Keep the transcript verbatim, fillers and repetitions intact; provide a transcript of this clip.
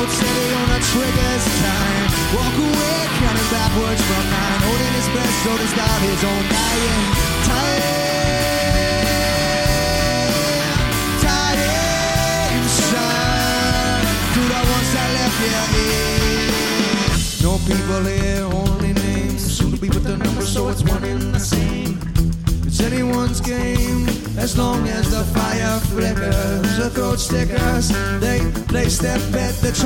hold steady on the trigger's time. Walk away, counting backwards from nine, holding his breath so to start his own dying. Time, time, shine through the ones that left here. No people here, only names. Soon to be with the numbers, so it's one and the same. It's anyone's game, as long as the fire flickers. The throat stickers, they place their bet. The